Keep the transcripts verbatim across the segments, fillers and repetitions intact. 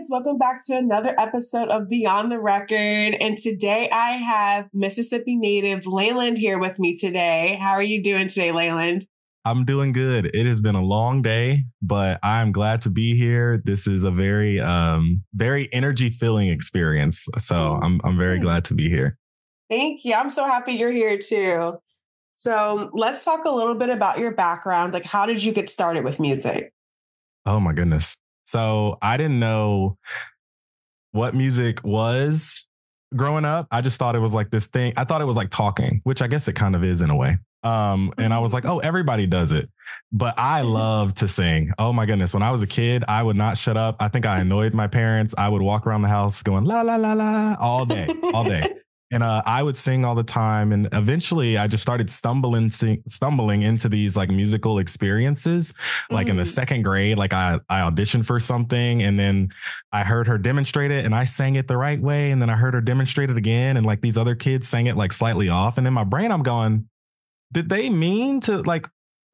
guys, welcome back to another episode of Beyond the Record. And today I have Mississippi native Leyland here with me today. How are you doing today, Leyland? I'm doing good. It has been a long day, but I'm glad to be here. This is a very, um, very energy filling experience. So I'm, I'm very glad to be here. Thank you. I'm so happy you're here too. So let's talk a little bit about your background. Like, how did you get started with music? Oh my goodness. So I didn't know what music was growing up. I just thought it was like this thing. I thought it was like talking, which I guess it kind of is in a way. Um, and I was like, oh, everybody does it. But I love to sing. Oh, my goodness. When I was a kid, I would not shut up. I think I annoyed my parents. I would walk around the house going la, la, la, la all day, all day. And uh, I would sing all the time. And eventually I just started stumbling, sing, stumbling into these like musical experiences. Like mm. in the second grade, like I, I auditioned for something and then I heard her demonstrate it and I sang it the right way. And then I heard her demonstrate it again. And like these other kids sang it like slightly off. And in my brain, I'm going, did they mean to like,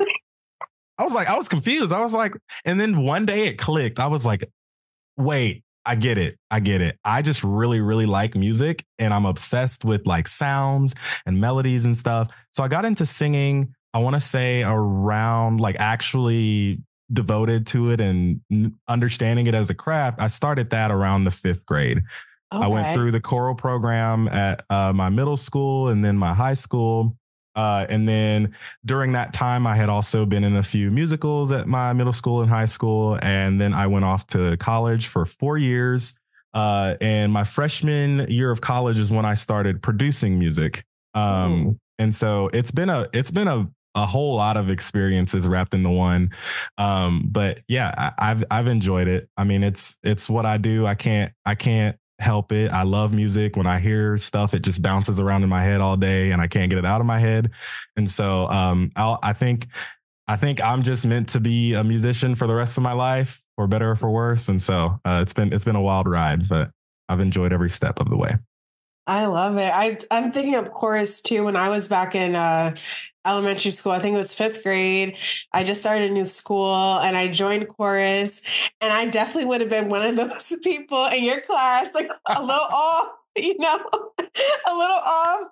I was like, I was confused. I was like, and then one day it clicked. I was like, wait, I get it. I get it. I just really, really like music and I'm obsessed with like sounds and melodies and stuff. So I got into singing, I want to say around like actually devoted to it and understanding it as a craft. I started that around the fifth grade. Okay. I went through the choral program at uh, my middle school and then my high school. Uh, and then during that time, I had also been in a few musicals at my middle school and high school. And then I went off to college for four years. Uh, and my freshman year of college is when I started producing music. Um, and so it's been a it's been a a whole lot of experiences wrapped into one. Um, but yeah, I, I've I've enjoyed it. I mean, it's it's what I do. I can't I can't. help it. I love music. When I hear stuff, it just bounces around in my head all day and I can't get it out of my head. And so um, I'll, I think I think I'm just meant to be a musician for the rest of my life, for better or for worse. And so uh, it's been it's been a wild ride, but I've enjoyed every step of the way. I love it. I, I'm thinking of chorus too. When I was back in uh, elementary school, I think it was fifth grade, I just started a new school and I joined chorus. And I definitely would have been one of those people in your class, like a little off, you know, a little off.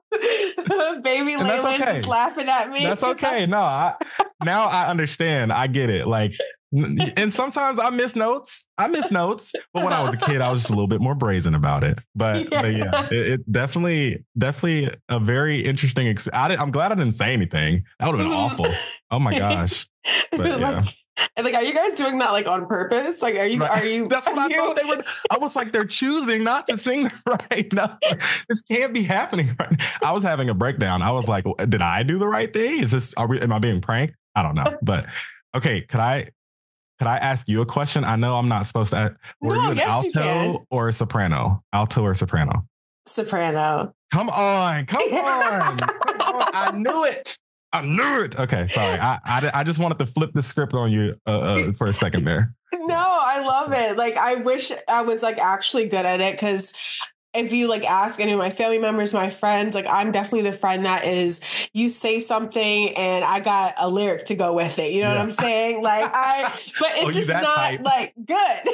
Baby Leyland okay. Just laughing at me. That's okay. No, I, now I understand. I get it. Like, and sometimes I miss notes. I miss notes. But when I was a kid, I was just a little bit more brazen about it. But yeah, but yeah it, it definitely, definitely a very interesting experience. I'm glad I didn't say anything. That would have been awful. Oh my gosh. But yeah. Like, like, are you guys doing that like on purpose? Like, are you, right. are you? That's what I you? thought they were. I was like, they're choosing not to sing right now. This can't be happening right now. I was having a breakdown. I was like, did I do the right thing? Is this, are we, am I being pranked? I don't know. But okay, could I, Could I ask you a question? I know I'm not supposed to. Were no, you an yes, alto you or a soprano? Alto or soprano? Soprano. Come on. Come on. Come on. I knew it. I knew it. Okay. Sorry. I, I, I just wanted to flip the script on you uh, uh, for a second there. No, I love it. Like, I wish I was like actually good at it because if you like ask any of my family members, my friends, like I'm definitely the friend that is, you say something and I got a lyric to go with it. You know yeah. what I'm saying? Like I, but it's oh, just not type. Like good.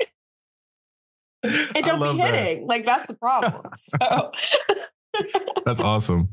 It don't be hitting. That. Like that's the problem. So that's awesome.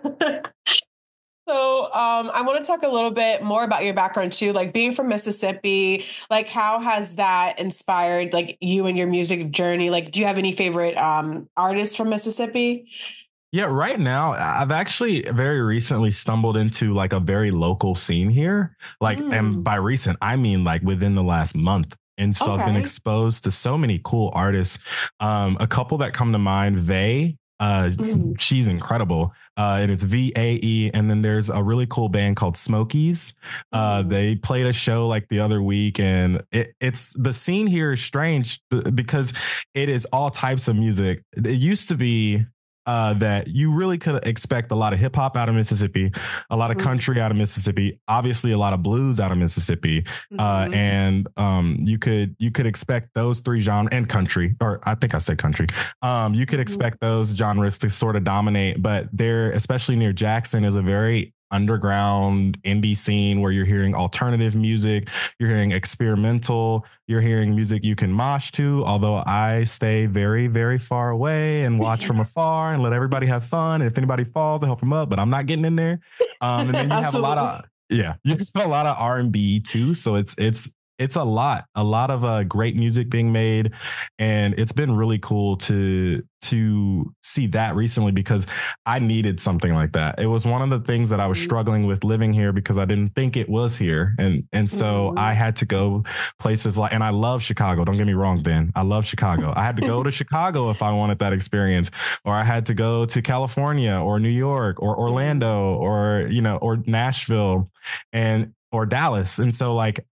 So um, I want to talk a little bit more about your background too, like being from Mississippi, like how has that inspired like you and your music journey? Like, do you have any favorite um, artists from Mississippi? Yeah, right now, I've actually very recently stumbled into like a very local scene here. Like, mm. and by recent, I mean like within the last month. And so okay. I've been exposed to so many cool artists. Um, a couple that come to mind, Vae, uh, mm. she's incredible. Uh, and it's V A E. And then there's a really cool band called Smokies. Uh, mm. They played a show like the other week and it, it's the scene here is strange because it is all types of music. It used to be Uh, that you really could expect a lot of hip hop out of Mississippi, a lot of country out of Mississippi, obviously a lot of blues out of Mississippi, mm-hmm. uh, and um, you could you could expect those three genres and country, or I think I said country. Um, you could expect those genres to sort of dominate, but they're especially near Jackson is a very underground indie scene where you're hearing alternative music, you're hearing experimental, you're hearing music you can mosh to. Although I stay very, very far away and watch from afar and let everybody have fun. If anybody falls, I help them up, but I'm not getting in there. Um, and then you have a lot of yeah, you have a lot of R and B too. So it's it's it's a lot, a lot of uh, great music being made, and it's been really cool to to see that recently because I needed something like that. It was one of the things that I was struggling with living here because I didn't think it was here, and and so mm. I had to go places like, and I love Chicago. Don't get me wrong, Ben. I love Chicago. I had to go to Chicago if I wanted that experience, or I had to go to California or New York or Orlando or you know or Nashville and or Dallas, and so like.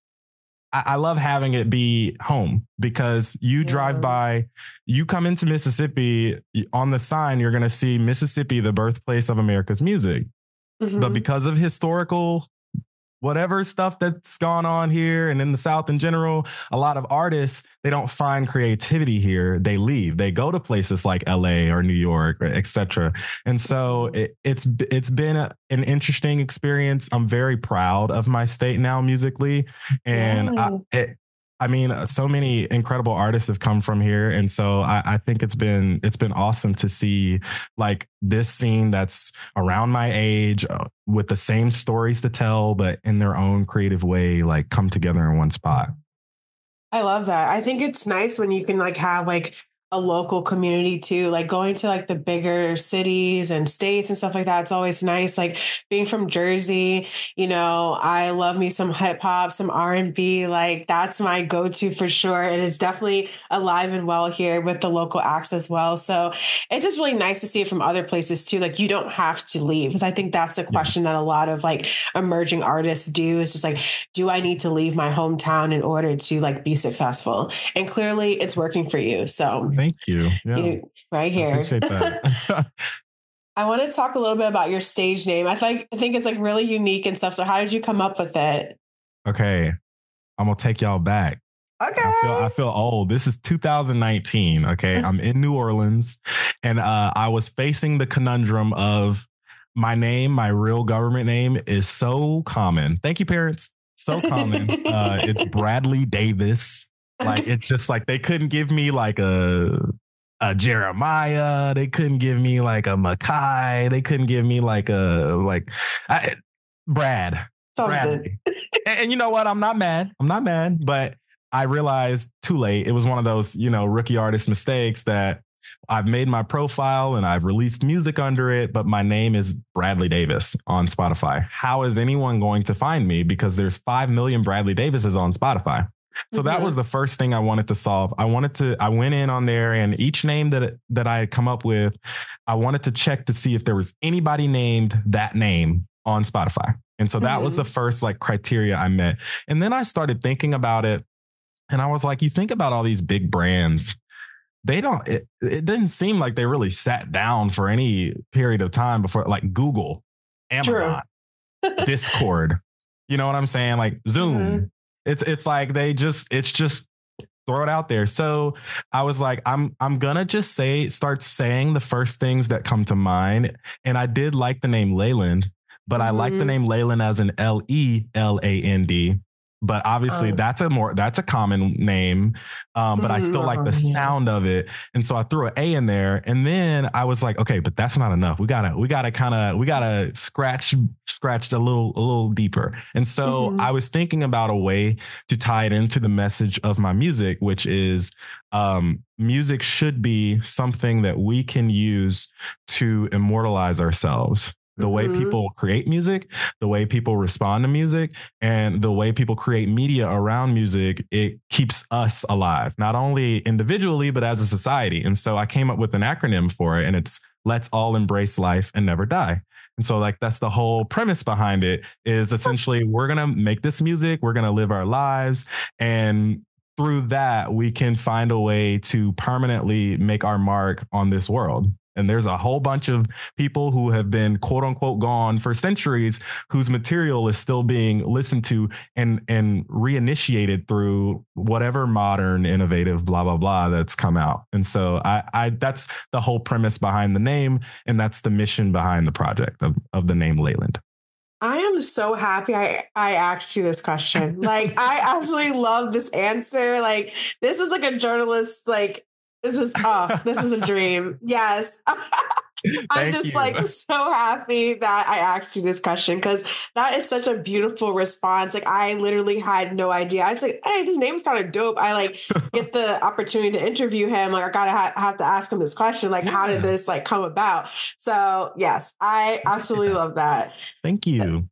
I love having it be home because you yeah. drive by, you come into Mississippi on the sign, you're going to see Mississippi, the birthplace of America's music. Mm-hmm. But because of historical whatever stuff that's gone on here and in the South in general, a lot of artists, they don't find creativity here. They leave. They go to places like L A or New York, et cetera. And so it, it's it's been a, an interesting experience. I'm very proud of my state now musically. And I, it, I mean, so many incredible artists have come from here. And so I, I think it's been it's been awesome to see like this scene that's around my age uh, with the same stories to tell, but in their own creative way, like come together in one spot. I love that. I think it's nice when you can like have like a local community too, like going to like the bigger cities and states and stuff like that. It's always nice. Like being from Jersey, you know, I love me some hip hop, some R and B, like that's my go-to for sure. And it's definitely alive and well here with the local acts as well. So it's just really nice to see it from other places too. Like you don't have to leave, because I think that's the question that a lot of like emerging artists do, is just like, do I need to leave my hometown in order to like be successful? And clearly it's working for you. So thank you. Yeah. You, right here. I appreciate that. I want to talk a little bit about your stage name. I think I think it's like really unique and stuff. So how did you come up with it? Okay. I'm going to take y'all back. Okay. I feel, I feel old. This is two thousand nineteen. Okay. I'm in New Orleans and uh, I was facing the conundrum of my name, my real government name is so common. Thank you, parents. So common. uh, it's Bradley Davis. Like, it's just like they couldn't give me like a a Jeremiah. They couldn't give me like a Mackay. They couldn't give me like a like I, Brad. Bradley. and, and you know what? I'm not mad. I'm not mad. But I realized too late. It was one of those, you know, rookie artist mistakes that I've made my profile and I've released music under it, but my name is Bradley Davis on Spotify. How is anyone going to find me? Because there's five million Bradley Davises on Spotify. So mm-hmm. that was the first thing I wanted to solve. I wanted to, I went in on there and each name that, that I had come up with, I wanted to check to see if there was anybody named that name on Spotify. And so that mm-hmm. was the first like criteria I met. And then I started thinking about it and I was like, you think about all these big brands, they don't, it, it didn't seem like they really sat down for any period of time before, like Google, Amazon, Discord, you know what I'm saying? Like Zoom. Mm-hmm. It's it's like they just it's just throw it out there. So I was like, I'm I'm gonna just say start saying the first things that come to mind. And I did like the name Leyland, but mm-hmm. I like the name Leyland as an L E L A N D. But obviously um, that's a more that's a common name. Um, but I still like the sound of it. And so I threw an A in there. And then I was like, okay, but that's not enough. We gotta, we gotta kind of, we gotta scratch, scratch a little, a little deeper. And so mm-hmm. I was thinking about a way to tie it into the message of my music, which is um, music should be something that we can use to immortalize ourselves. The way mm-hmm. people create music, the way people respond to music, and the way people create media around music, it keeps us alive, not only individually, but as a society. And so I came up with an acronym for it, and it's Let's All Embrace Life and Never Die. And so like that's the whole premise behind it, is essentially we're going to make this music, we're going to live our lives, and through that, we can find a way to permanently make our mark on this world. And there's a whole bunch of people who have been, quote unquote, gone for centuries, whose material is still being listened to and, and reinitiated through whatever modern, innovative, blah, blah, blah, that's come out. And so I, I that's the whole premise behind the name. And that's the mission behind the project of, of the name Leyland. I am so happy I, I asked you this question. Like, I absolutely love this answer. Like, this is like a journalist, like, this is, oh, this is a dream. Yes. I'm Thank just you. like so happy that I asked you this question because that is such a beautiful response. Like, I literally had no idea. I was like, hey, this name's kind of dope. I like get the opportunity to interview him. Like, I gotta ha- have to ask him this question. Like, Yeah. how did this like come about? So yes, I absolutely Yeah. love that. Thank you.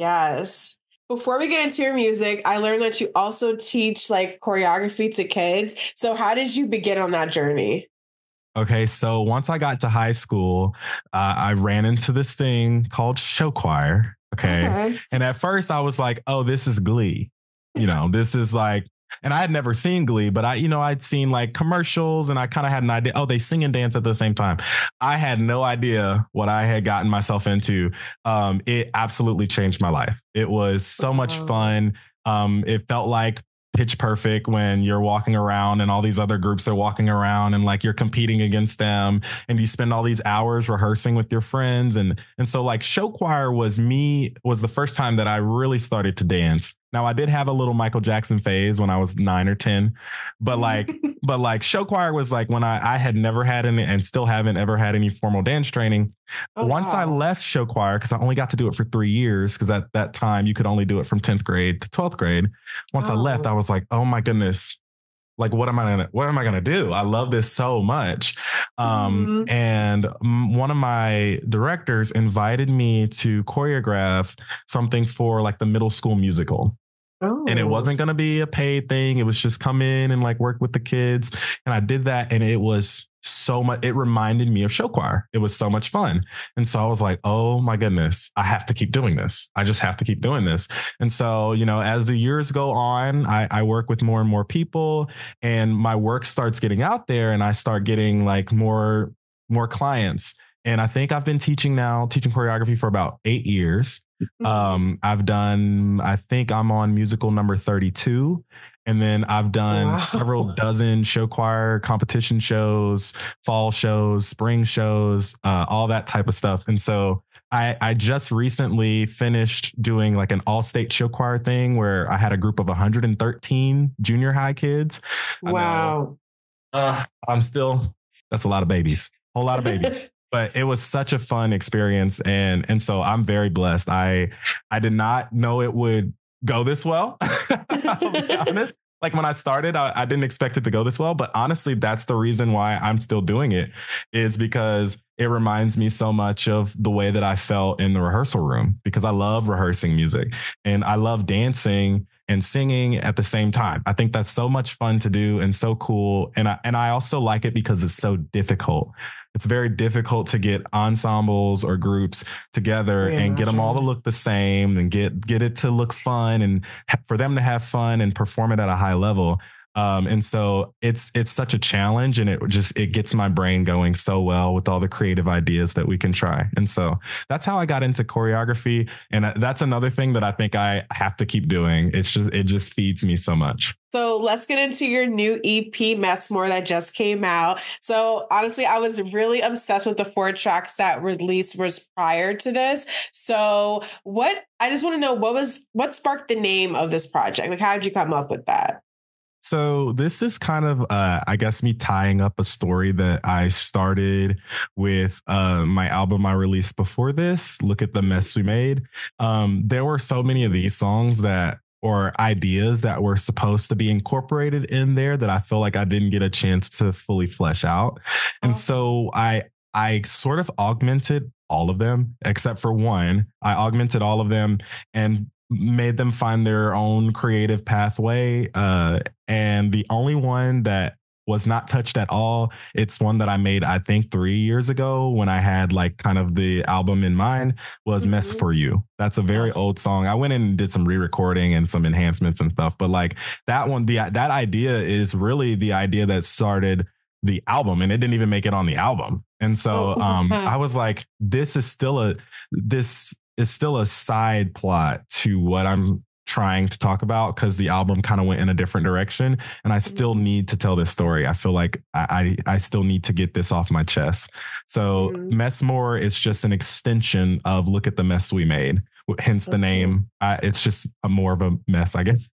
Yes. Before we get into your music, I learned that you also teach like choreography to kids. So how did you begin on that journey? Okay, so once I got to high school, uh, I ran into this thing called show choir. Okay. Okay. And at first I was like, oh, this is Glee. You know, this is like, and I had never seen Glee, but I, you know, I'd seen like commercials and I kind of had an idea. Oh, they sing and dance at the same time. I had no idea what I had gotten myself into. Um, it absolutely changed my life. It was so much Wow. fun. Um, it felt like Pitch Perfect when you're walking around and all these other groups are walking around and like you're competing against them and you spend all these hours rehearsing with your friends. And, and so like show choir was me, was the first time that I really started to dance. Now I did have a little Michael Jackson phase when I was nine or ten, but like, but like show choir was like when I, I had never had any and still haven't ever had any formal dance training. Oh, Once I wow. left show choir, because I only got to do it for three years, because at that time you could only do it from tenth grade to twelfth grade. Once I left, Oh. I was like, oh my goodness, like what am I gonna what am I gonna do? I love this so much. Um, Mhm. and mm, one of my directors invited me to choreograph something for like the middle school musical. Oh. And it wasn't going to be a paid thing. It was just come in and like work with the kids. And I did that. And it was so much, it reminded me of show choir. It was so much fun. And so I was like, oh my goodness, I have to keep doing this. I just have to keep doing this. And so, you know, as the years go on, I, I work with more and more people and my work starts getting out there and I start getting like more, more clients. And I think I've been teaching now, teaching choreography for about eight years. Mhm. Um, I've done, I think I'm on musical number thirty-two. And then I've done Wow. several dozen show choir competition shows, fall shows, spring shows, uh, all that type of stuff. And so I, I just recently finished doing like an all state show choir thing where I had a group of one hundred thirteen junior high kids. I know, Wow. uh, I'm still, that's a lot of babies, whole lot of babies. But it was such a fun experience. And, and so I'm very blessed. I, I did not know it would go this well. I'll be honest. Like when I started, I, I didn't expect it to go this well. But honestly, that's the reason why I'm still doing it is because it reminds me so much of the way that I felt in the rehearsal room, because I love rehearsing music and I love dancing and singing at the same time. I think that's so much fun to do and so cool. And I, and I also like it because it's so difficult. It's very difficult to get ensembles or groups together I and get them all to imagine. look the same and get get it to look fun and ha- for them to have fun and perform it at a high level. Um, and so it's it's such a challenge, and it just it gets my brain going so well with all the creative ideas that we can try. And so that's how I got into choreography, and that's another thing that I think I have to keep doing. It's just it just feeds me so much. So let's get into your new E P, Mess More, that just came out. So honestly, I was really obsessed with the four tracks that released was prior to this. So what I just want to know what was what sparked the name of this project? Like, how did you come up with that? So this is kind of, uh, I guess, me tying up a story that I started with uh, my album I released before this. Look at the mess we made. Um, there were so many of these songs that or ideas that were supposed to be incorporated in there that I feel like I didn't get a chance to fully flesh out. And Oh. so I I sort of augmented all of them except for one. I augmented all of them and made them find their own creative pathway. Uh, and the only one that was not touched at all, it's one that I made, I think, three years ago when I had like kind of the album in mind, was Mhm. Mess for You. That's a very Oh. old song. I went in and did some re-recording and some enhancements and stuff. But like that one, the that idea is really the idea that started the album, and it didn't even make it on the album. And so Oh. um, I was like, this is still a this is still a side plot to what I'm trying to talk about, because the album kind of went in a different direction, and I still need to tell this story. I feel like I I, I still need to get this off my chest. So Mhm. Mess More is just an extension of Look at the Mess We Made, hence the Okay. name. I, it's just a more of a mess, I guess.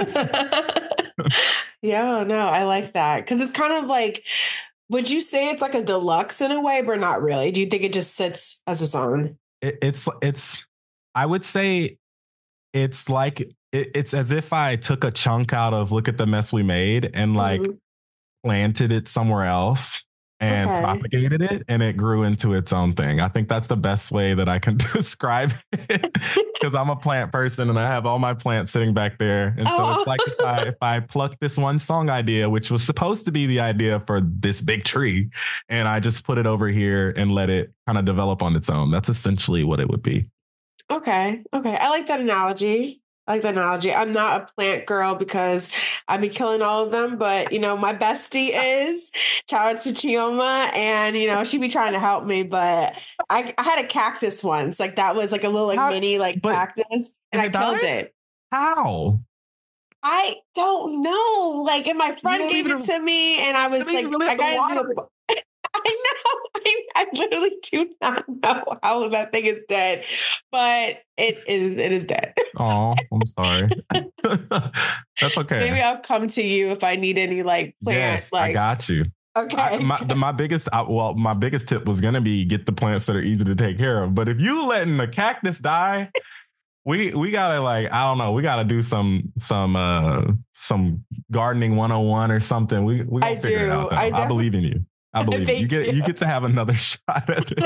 Yeah, no, I like that because it's kind of like, would you say it's like a deluxe in a way, but not really? Do you think it just sits as its own? It, it's it's. I would say it's like it, it's as if I took a chunk out of Look at the Mess We Made and like Mhm. planted it somewhere else and Okay. propagated it, and it grew into its own thing. I think that's the best way that I can describe it because I'm a plant person and I have all my plants sitting back there. And so Oh. it's like if I if I pluck this one song idea, which was supposed to be the idea for this big tree, and I just put it over here and let it kind of develop on its own. That's essentially what it would be. Okay. Okay. I like that analogy. I like that analogy. I'm not a plant girl because I'd be killing all of them, but you know, my bestie is. Shout out to Chioma, and you know, she'd be trying to help me, but I, I had a cactus once. Like that was like a little like How- mini like but- cactus, and, and I it killed died? it. How? I don't know. Like, and my friend don't gave even- it to me, and I was don't even like, really I have to gotta water do it. I know. I, I literally do not know how that thing is dead, but it is. It is dead. Oh, I'm sorry. That's okay. Maybe I'll come to you if I need any like plant. Yes, like, I got you. Okay. I, my, the, my biggest, I, well, my biggest tip was gonna be get the plants that are easy to take care of. But if you letting the cactus die, we we gotta like I don't know, we gotta do some some uh some gardening one oh one or something. We we gonna I figure do. it out. Though. I I, definitely- believe in you. I believe in you. You Thank get you. you. get to have another shot at it.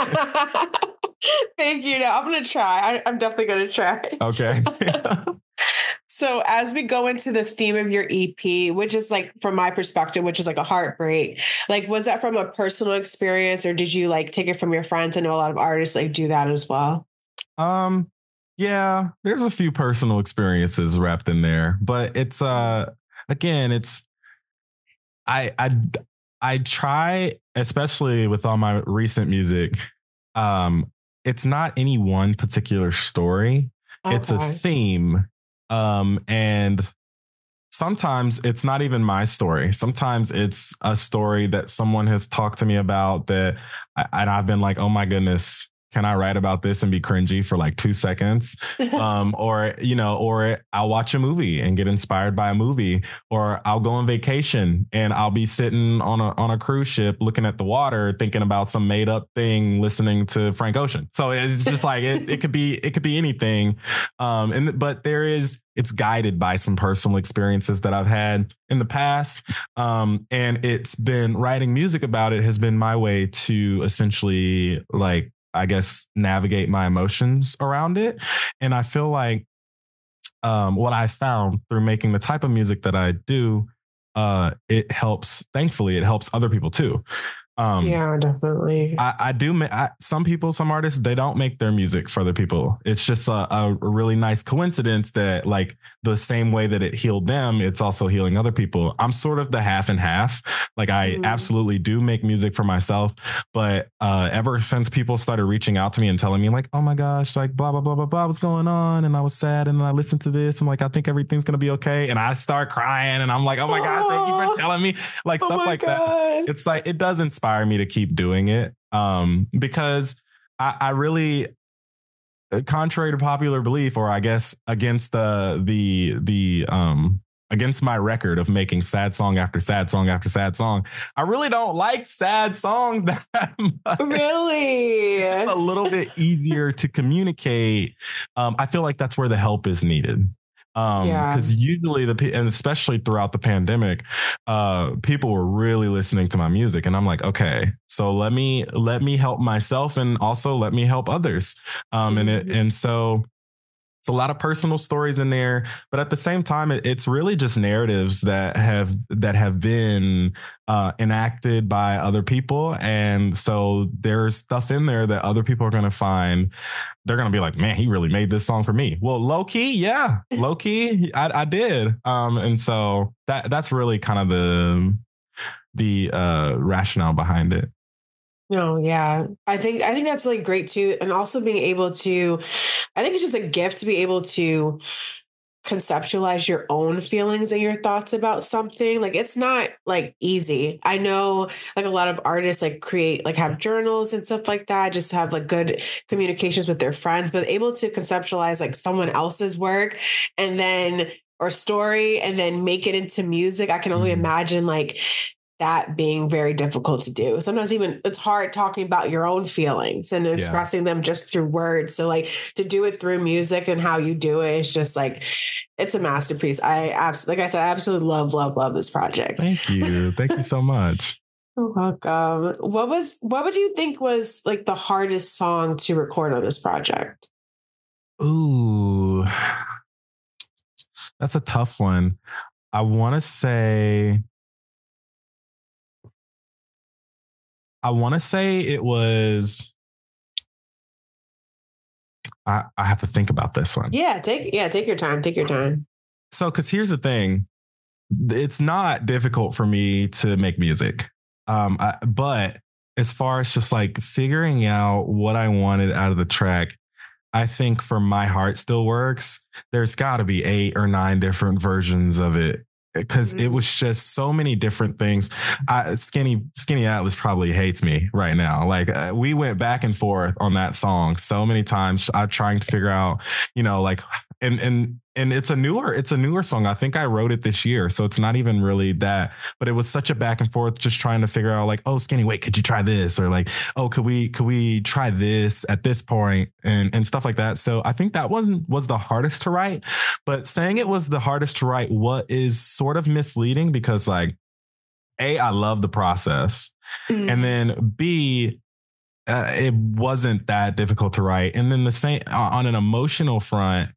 Thank you. No, I'm gonna try. I, I'm definitely gonna try. Okay. So as we go into the theme of your E P, which is like from my perspective, which is like a heartbreak, like was that from a personal experience or did you like take it from your friends? I know a lot of artists like do that as well. Um, yeah, there's a few personal experiences wrapped in there, but it's uh again, it's I I I try, especially with all my recent music, um, it's not any one particular story. It's a Okay. theme. Um, and sometimes it's not even my story. Sometimes it's a story that someone has talked to me about that I, and I've been like, oh my goodness, can I write about this and be cringy for like two seconds? Um, or, you know, or I'll watch a movie and get inspired by a movie, or I'll go on vacation and I'll be sitting on a, on a cruise ship, looking at the water, thinking about some made up thing, listening to Frank Ocean. So it's just like, it, it could be, it could be anything. Um, and, but there is, it's guided by some personal experiences that I've had in the past. Um, and it's been writing music about it has been my way to essentially like, I guess, navigate my emotions around it. And I feel like um, what I found through making the type of music that I do, uh, it helps, thankfully, it helps other people too. Um, Yeah, definitely. I, I do. ma- I, some people, some artists, they don't make their music for other people. It's just a, a really nice coincidence that, like, the same way that it healed them, it's also healing other people. I'm sort of the half and half. Like, I Mhm. absolutely do make music for myself, but uh, ever since people started reaching out to me and telling me, like, oh my gosh, like, blah blah blah blah blah, what's going on? And I was sad, and then I listened to this. I'm like, I think everything's gonna be okay, and I start crying, and I'm like, oh my god, thank you Aw. for telling me, like, Oh stuff my like that. God. It's like it does inspire me to keep doing it um because I, I really, contrary to popular belief, or I guess against the the the um against my record of making sad song after sad song after sad song, I really don't like sad songs that much. Really? It's just a little bit easier to communicate. um I feel like that's where the help is needed. Um, Yeah. because usually the pe- and especially throughout the pandemic, uh, people were really listening to my music, and I'm like, okay, so let me let me help myself, and also let me help others. Um, and it Mhm. and so it's a lot of personal stories in there, but at the same time, it, it's really just narratives that have that have been uh, enacted by other people, and so there's stuff in there that other people are going to find. They're going to be like, man, he really made this song for me. Well, low key, yeah, low key, I, I did. Um, and so that that's really kind of the the uh, rationale behind it. No, yeah. I think I think that's like great too. And also being able to, I think it's just a gift to be able to conceptualize your own feelings and your thoughts about something. Like it's not like easy. I know like a lot of artists like create like have journals and stuff like that, just have like good communications with their friends, but able to conceptualize like someone else's work and then or story and then make it into music. I can only Mhm. imagine like that being very difficult to do. Sometimes even it's hard talking about your own feelings and expressing them just through words. So like to do it through music and how you do it, it's just like, it's a masterpiece. I absolutely, like I said, I absolutely love, love, love this project. Thank you. Thank you so much. You're welcome. What was, what would you think was like the hardest song to record on this project? Ooh, that's a tough one. I want to say, I want to say it was, I, I have to think about this one. Yeah, take, yeah, take your time. Take your time. So, because here's the thing, it's not difficult for me to make music. Um, I, but as far as just like figuring out what I wanted out of the track, I think for My Heart Still Works, there's got to be eight or nine different versions of it because mm-hmm. it was just so many different things. I, Skinny Skinny Atlas probably hates me right now. Like uh, we went back and forth on that song so many times. I'm trying to figure out, you know, like and and and it's a newer it's a newer song. I think I wrote it this year, so it's not even really that. But it was such a back and forth, just trying to figure out like, oh, Skinny, wait, could you try this? Or like, oh, could we could we try this at this point and and stuff like that. So I think that one was the hardest to write. But saying it was the hardest to write, what is sort of misleading because like, A, I love the process, mm. and then B, uh, it wasn't that difficult to write. And then the same on an emotional front,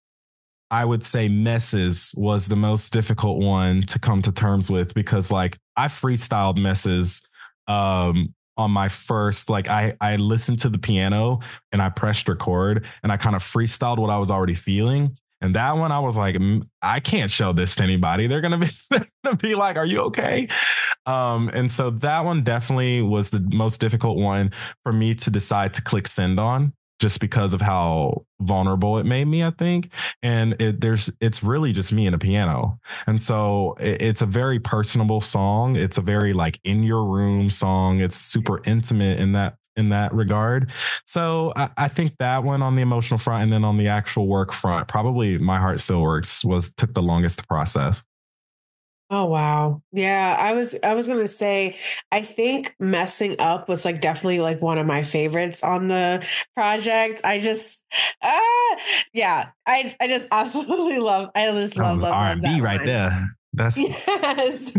I would say Messes was the most difficult one to come to terms with because like I freestyled Messes um, on my first, like I, I listened to the piano and I pressed record and I kind of freestyled what I was already feeling. And that one, I was like, I can't show this to anybody. They're going to be, gonna be like, are you okay? Um, and so that one definitely was the most difficult one for me to decide to click send on. Just because of how vulnerable it made me, I think. And it, there's, it's really just me and a piano. And so it, it's a very personable song. It's a very like in your room song. It's super intimate in that, in that regard. So I, I think that one on the emotional front and then on the actual work front, probably My Heart Still Works was took the longest to process. Oh, wow. Yeah, I was I was going to say, I think Messing Up was like definitely like one of my favorites on the project. I just, ah, yeah, I I just absolutely love, I just love, love, love R and B right line. There. That's yes.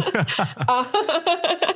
uh,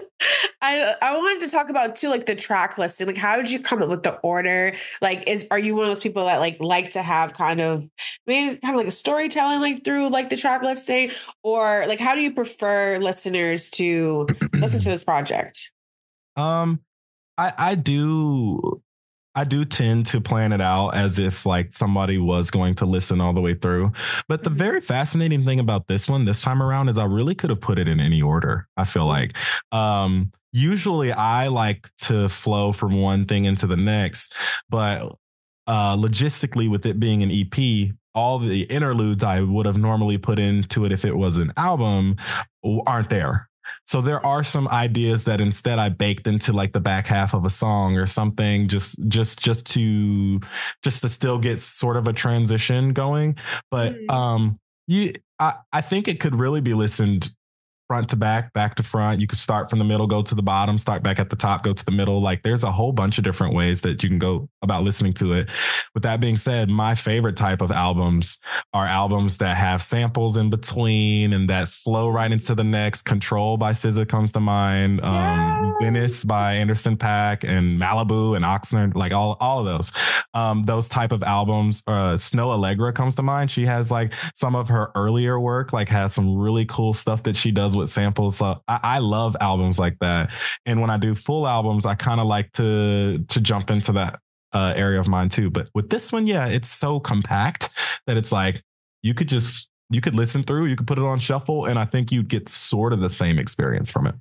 I I wanted to talk about too, like the track listing. Like, how did you come up with the order? Like, is are you one of those people that like like to have kind of maybe kind of like a storytelling like through like the track listing, or like how do you prefer listeners to listen to this project? Um, I I do. I do tend to plan it out as if like somebody was going to listen all the way through. But the very fascinating thing about this one this time around is I really could have put it in any order. I feel like um, usually I like to flow from one thing into the next, but uh, logistically with it being an E P, all the interludes I would have normally put into it if it was an album aren't there. So there are some ideas that instead I baked into like the back half of a song or something, just just just to just to still get sort of a transition going. But um, you, I, I think it could really be listened front to back, back to front. You could start from the middle, go to the bottom, start back at the top, go to the middle. Like there's a whole bunch of different ways that you can go about listening to it. With that being said, my favorite type of albums are albums that have samples in between and that flow right into the next. Control by S Z A comes to mind. Um, yeah. Venice by Anderson .Paak and Malibu and Oxnard, like all, all of those. Um, those type of albums. Uh, Snow Allegra comes to mind. She has like some of her earlier work, like has some really cool stuff that she does with samples. So I, I love albums like that. And when I do full albums, I kind of like to to jump into that uh, area of mine too. But with this one, yeah, it's so compact that it's like you could just you could listen through, you could put it on shuffle, and I think you'd get sort of the same experience from it.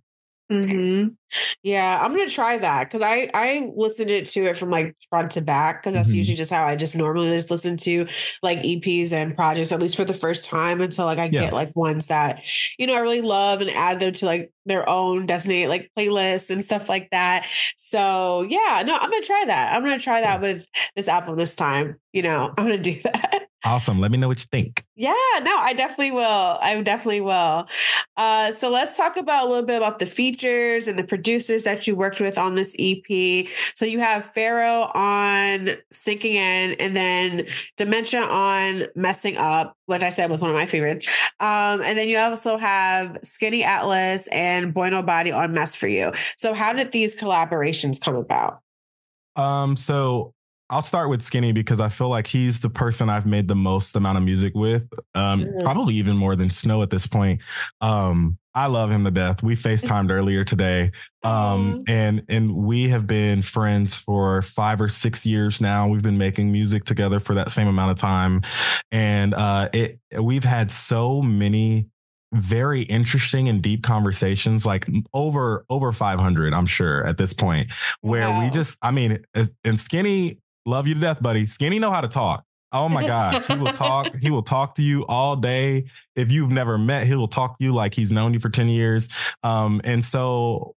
hmm Yeah, I'm gonna try that because I I listened it to it from like front to back because that's Hmm. usually just how I just normally just listen to like E Ps and projects at least for the first time until like I Yeah. get like ones that you know I really love and add them to like their own designated like playlists and stuff like that. So yeah, no, I'm gonna try that. I'm gonna try that Cool. with this album this time. You know, I'm gonna do that. Awesome. Let me know what you think. Yeah, no, I definitely will. I definitely will. Uh, so let's talk about a little bit about the features and the producers that you worked with on this E P. So you have Pharaoh on Sinking In, and then Dementia on Messing Up, which I said was one of my favorites. Um, and then you also have Skinny Atlas and Boy Nobody on Mess for You. So how did these collaborations come about? Um, so I'll start with Skinny because I feel like he's the person I've made the most amount of music with. Um, Mhm. probably even more than Snow at this point. Um, I love him to death. We FaceTimed earlier today. Um, Aw. and and we have been friends for five or six years now. We've been making music together for that same amount of time. And uh it we've had so many very interesting and deep conversations, like over over five hundred, I'm sure, at this point, where we Wow. just, I mean, and Skinny, love you to death, buddy. Skinny know how to talk. Oh my gosh. He will talk. He will talk to you all day. If you've never met, he will talk to you like he's known you for ten years. Um, and so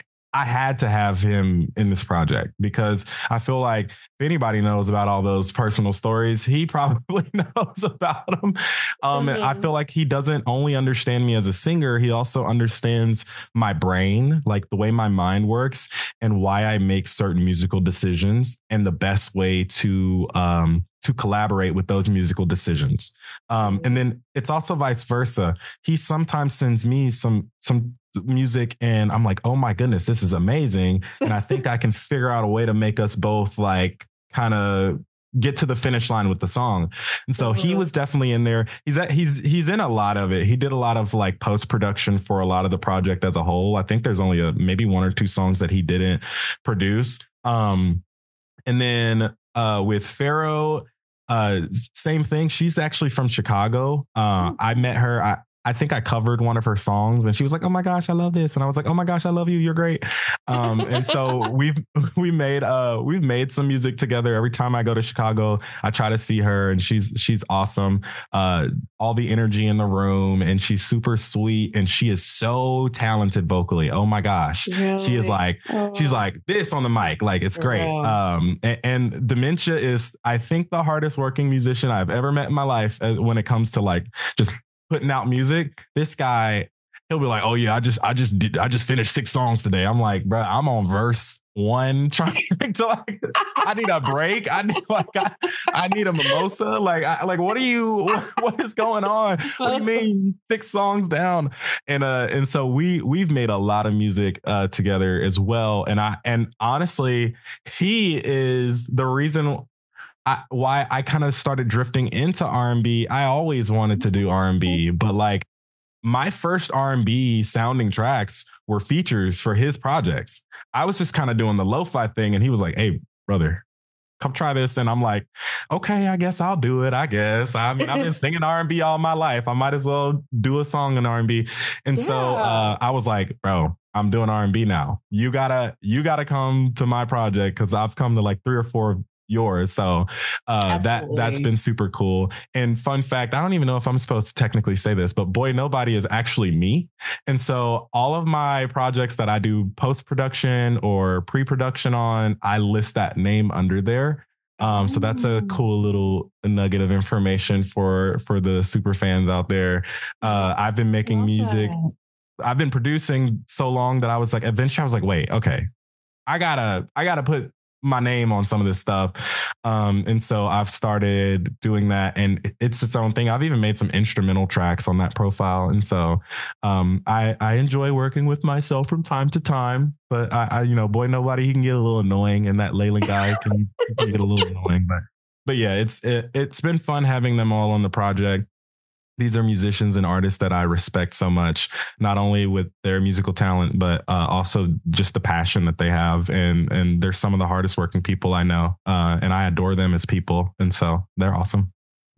I had to have him in this project because I feel like if anybody knows about all those personal stories, he probably knows about them. Um, and I Mhm. feel like he doesn't only understand me as a singer, he also understands my brain, like the way my mind works and why I make certain musical decisions and the best way to um, to collaborate with those musical decisions. Um, and Mhm. then it's also vice versa. He sometimes sends me some some music and I'm like, oh my goodness, this is amazing. And I think I can figure out a way to make us both like kind of get to the finish line with the song. And so he Mhm. was definitely in there. He's at, he's he's in a lot of it. He did a lot of like post production for a lot of the project as a whole. I think there's only a maybe one or two songs that he didn't produce. Um and then uh with Pharaoh, uh same thing. She's actually from Chicago. Uh I met her. I I think I covered one of her songs and she was like, "Oh my gosh, I love this." And I was like, "Oh my gosh, I love you. You're great." Um, and so we've we made uh we've made some music together. Every time I go to Chicago, I try to see her and she's she's awesome. Uh all the energy in the room and she's super sweet and she is so talented vocally. Oh my gosh. She is Really? like she's Oh, like this on the mic. Like it's great. wow. Um and, and Dementia is I think the hardest working musician I've ever met in my life uh, when it comes to like just putting out music. This guy, he'll be like, "Oh yeah, I just, I just did, I just finished six songs today." I'm like, bro, I'm on verse one, trying to like, I need a break. I need like, I, I need a mimosa. Like, I, like, what are you? What, what is going on? What do you mean six songs down? And uh, and so we we've made a lot of music uh together as well. And I and honestly, he is the reason I, why I kind of started drifting into R and B. I always wanted to do R and B, but like my first R and B sounding tracks were features for his projects. I was just kind of doing the lo-fi thing and he was like, "Hey, brother, come try this." And I'm like, "Okay, I guess I'll do it. I guess. I mean, I've been singing R and B all my life. I might as well do a song in R and B." And so Yeah, uh, I was like, "Bro, I'm doing R and B now. You gotta, you gotta come to my project because I've come to like three or four of yours." So uh, that that's absolutely. been super cool. And fun fact, I don't even know if I'm supposed to technically say this, but Boy Nobody is actually me. And so all of my projects that I do post production or pre production on, I list that name under there. Um, so that's a Oh, cool little nugget of information for for the super fans out there. Uh, I've been making love music. that. I've been producing so long that I was like, eventually I was like, wait, okay, I gotta, I gotta put my name on some of this stuff. Um, and so I've started doing that and it's its own thing. I've even made some instrumental tracks on that profile. And so um, I, I enjoy working with myself from time to time, but I, I, you know, Boy Nobody, he can get a little annoying and that Leyland guy can, can get a little annoying, but, but yeah, it's, it, it's been fun having them all on the project. These are musicians and artists that I respect so much, not only with their musical talent, but uh, also just the passion that they have. And and they're some of the hardest working people I know, uh, and I adore them as people. And so they're awesome.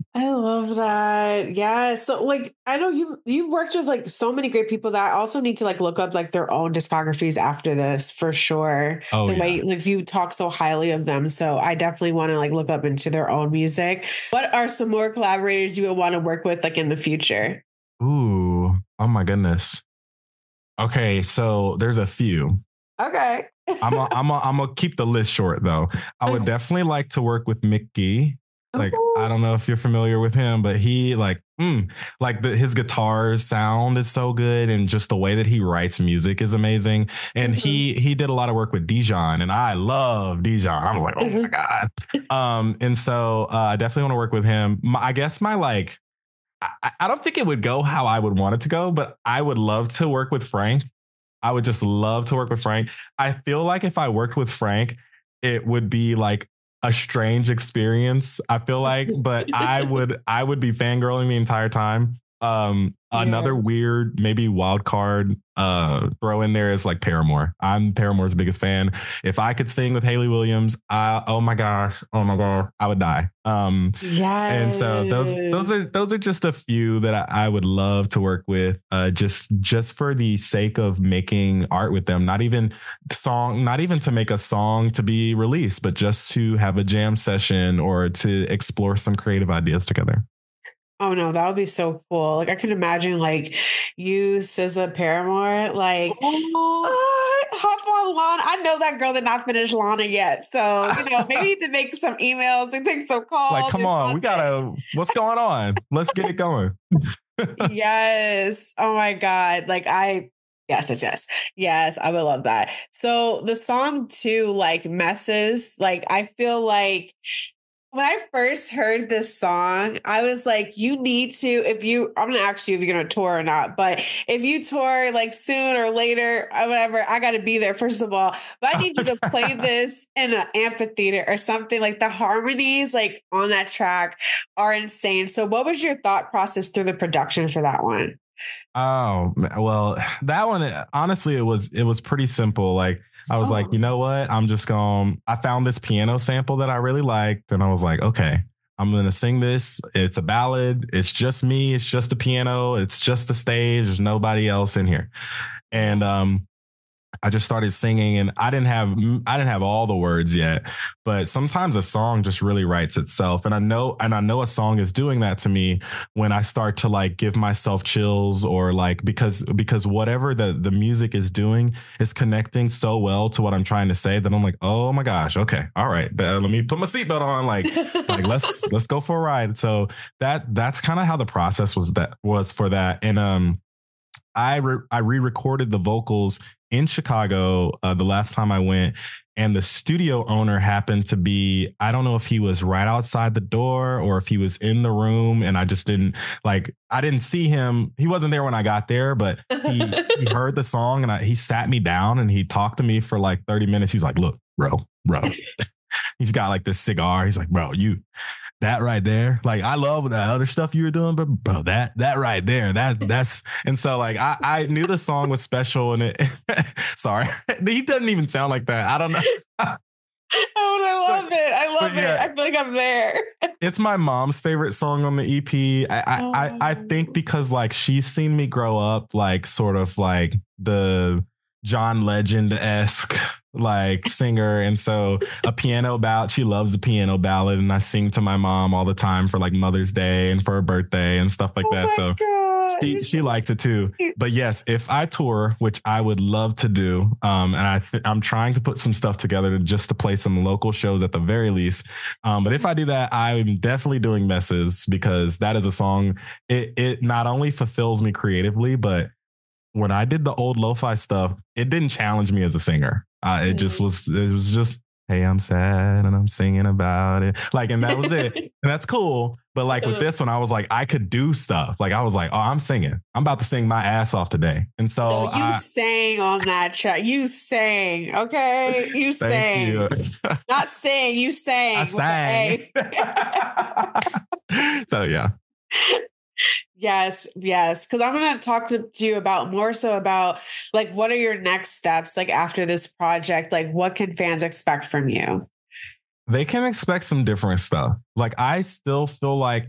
I love that. Yeah. So like I know you you worked with like so many great people that I also need to like look up like their own discographies after this for sure. Oh The yeah. way like you talk so highly of them. So I definitely want to like look up into their own music. What are some more collaborators you would want to work with like in the future? Ooh. Oh my goodness. Okay, so there's a few. Okay. I'm a, I'm a, I'm gonna keep the list short though. I would definitely like to work with Mick Gee. Like I Ooh. don't know if you're familiar with him, but he like mm, like the, his guitar sound is so good, and just the way that he writes music is amazing. And Mhm. he he did a lot of work with Dijon, and I love Dijon. I was like, oh my Mhm. god. Um, and so uh, I definitely want to work with him. My, I guess my like I, I don't think it would go how I would want it to go, but I would love to work with Frank. I would just love to work with Frank. I feel like if I worked with Frank, it would be like a strange experience. I feel like, but I would I would be fangirling the entire time. Um, another Yeah. weird, maybe wild card uh throw in there is like Paramore. I'm Paramore's biggest fan. If I could sing with Haley Williams, I oh my gosh, oh my god, I would die. Um, and so those those Yes. are those are just a few that I, I would love to work with, uh, just just for the sake of making art with them. Not even song, not even to make a song to be released, but just to have a jam session or to explore some creative ideas together. Oh no, that would be so cool. Like I can imagine like you, S Z A, Paramore, like Oh, uh, hop on Lana. I know that girl did not finish Lana yet. So, you know, maybe need to make some emails and take some like, calls come or on, we something. gotta. What's going on? Let's get it going. Yes. Oh my God. Like I yes, yes, yes. Yes, I would love that. So the song too, like messes, like I feel like when I first heard this song, I was like, you need to, if you, I'm going to ask you if you're going to tour or not, but if you tour like soon or later or whatever, I got to be there, first of all. But I need you to play this in an amphitheater or something. Like the harmonies, like on that track are insane. So, what was your thought process through the production for that one? Oh, well, that one, honestly, it was it was pretty simple. Like I was like, you Oh, know what? I'm just going I found this piano sample that I really liked, and I was like, okay, I'm going to sing this. It's a ballad. It's just me. It's just the piano. It's just the stage. There's nobody else in here. And um I just started singing, and I didn't have I didn't have all the words yet, but sometimes a song just really writes itself. And I know and I know a song is doing that to me when I start to like give myself chills, or like because because whatever the the music is doing is connecting so well to what I'm trying to say that I'm like, "Oh my gosh, okay. All right. Uh, let me put my seatbelt on, like like let's let's go for a ride." So that that's kind of how the process was that was for that. And um I re- I re-recorded the vocals in Chicago uh, the last time I went, and the studio owner happened to be, I don't know if he was right outside the door or if he was in the room, and I just didn't like I didn't see him. He wasn't there when I got there, but he he heard the song, and I, he sat me down and he talked to me for like thirty minutes. He's like, "Look, bro, bro." He's got like this cigar. He's like, "Bro, you that right there, like I love the other stuff you were doing, but bro, that that right there, that that's." And so like I I knew the song was special, and it sorry, he doesn't even sound like that. I don't know. Oh, I but, love it. I but love it. yeah, I feel like I'm there. it's my mom's favorite song on the E P. I, I I I think Oh. because like she's seen me grow up, like sort of like the John Legend esque like singer, and so a piano ballad. She loves a piano ballad, and I sing to my mom all the time for like Mother's Day and for her birthday and stuff like Oh that. my So God. she You're she so likes it too. sweet. But yes, if I tour, which I would love to do, um, and I th- I'm trying to put some stuff together to just to play some local shows at the very least. Um, but if I do that, I'm definitely doing Messes, because that is a song. It it not only fulfills me creatively, but when I did the old lo-fi stuff, it didn't challenge me as a singer. Uh, it just was, it was just, hey, I'm sad and I'm singing about it. Like, and that was it. And that's cool. But like with this one, I was like, I could do stuff. Like I was like, oh, I'm singing. I'm about to sing my ass off today. And No, so you I sang on that track. You sang, okay? You thank you. sang. Not sing, you I sang with the sang. A. So yeah. Yes, yes. Because I'm going to talk to to you about more so about like what are your next steps like after this project? Like what can fans expect from you? They can expect some different stuff. Like I still feel like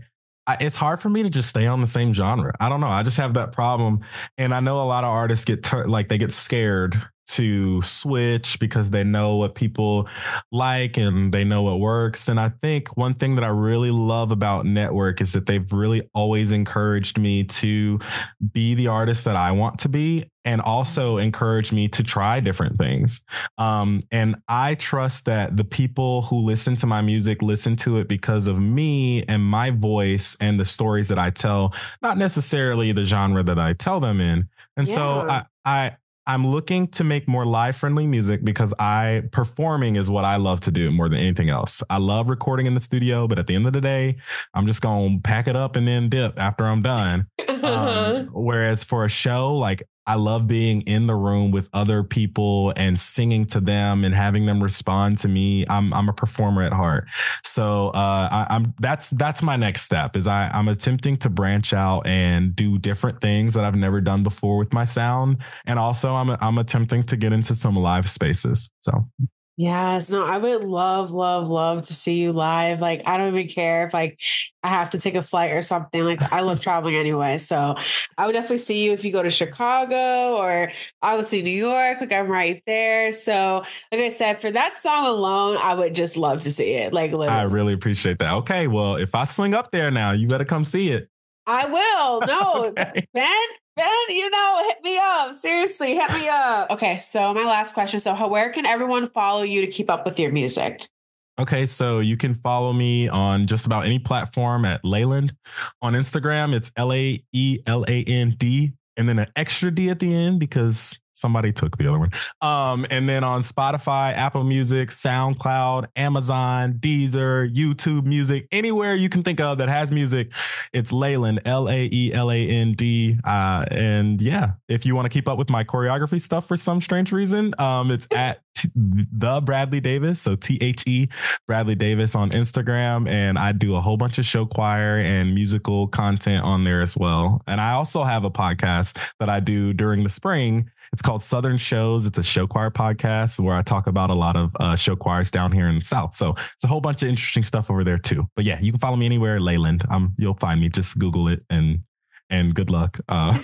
I, it's hard for me to just stay on the same genre. I don't know. I just have that problem. And I know a lot of artists get tur like they get scared to switch because they know what people like and they know what works. And I think one thing that I really love about Network is that they've really always encouraged me to be the artist that I want to be, and also encourage me to try different things. Um, and I trust that the people who listen to my music listen to it because of me and my voice and the stories that I tell, not necessarily the genre that I tell them in. And yeah. so I, I, I'm looking to make more live friendly music because I performing is what I love to do more than anything else. I love recording in the studio, but at the end of the day, I'm just going to pack it up and then dip after I'm done. Um, whereas for a show, like I love being in the room with other people and singing to them and having them respond to me. I'm I'm a performer at heart. So uh, I, I'm that's that's my next step is I, I'm attempting to branch out and do different things that I've never done before with my sound. And also I'm I'm attempting to get into some live spaces. So yes, no, I would love, love, love to see you live. Like, I don't even care if like I have to take a flight or something. Like, I love traveling anyway. So I would definitely see you if you go to Chicago or obviously New York. Like, I'm right there. So like I said, for that song alone, I would just love to see it. Like, literally. I really appreciate that. Okay, well, if I swing up there now, you better come see it. I will. No, okay. Ben, Ben, you know, hit me up. Seriously, hit me up. Okay, so my last question. So how, where can everyone follow you to keep up with your music? Okay, so you can follow me on just about any platform at Leyland. On Instagram, it's L A E L A N D and then an extra D at the end because somebody took the other one. Um, and then on Spotify, Apple Music, SoundCloud, Amazon, Deezer, YouTube Music, anywhere you can think of that has music, it's Leyland, L A E L A N D. Uh, and yeah, if you want to keep up with my choreography stuff for some strange reason, um, it's at t- the Bradley Davis. So T H E Bradley Davis on Instagram. And I do a whole bunch of show choir and musical content on there as well. And I also have a podcast that I do during the spring. It's called Southern Shows. It's a show choir podcast where I talk about a lot of uh, show choirs down here in the South. So it's a whole bunch of interesting stuff over there too. But yeah, you can follow me anywhere, Leyland. Um, you'll find me. Just Google it and and good luck. Uh,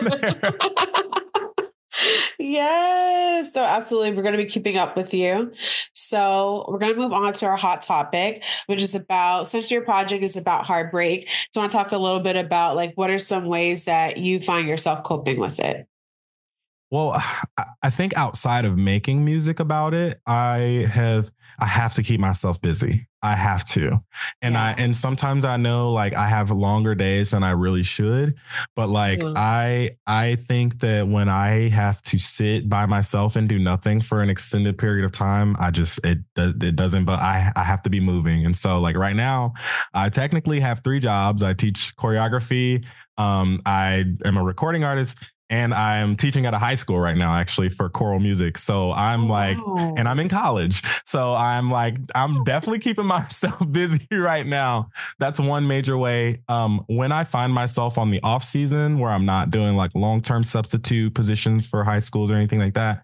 yes. So absolutely. We're going to be keeping up with you. So we're going to move on to our hot topic, which is about, since your project is about heartbreak, so I want to talk a little bit about like, what are some ways that you find yourself coping with it? Well, I think outside of making music about it, I have I have to keep myself busy. I have to. And yeah. I and sometimes I know like I have longer days than I really should. But like mm. I I think that when I have to sit by myself and do nothing for an extended period of time, I just it it doesn't but I I have to be moving. And so like right now, I technically have three jobs. I teach choreography. Um, I am a recording artist. And I'm teaching at a high school right now, actually, for choral music. So I'm like, oh. and I'm in college. So I'm like, I'm definitely keeping myself busy right now. That's one major way. Um, when I find myself on the off season where I'm not doing like long-term substitute positions for high schools or anything like that,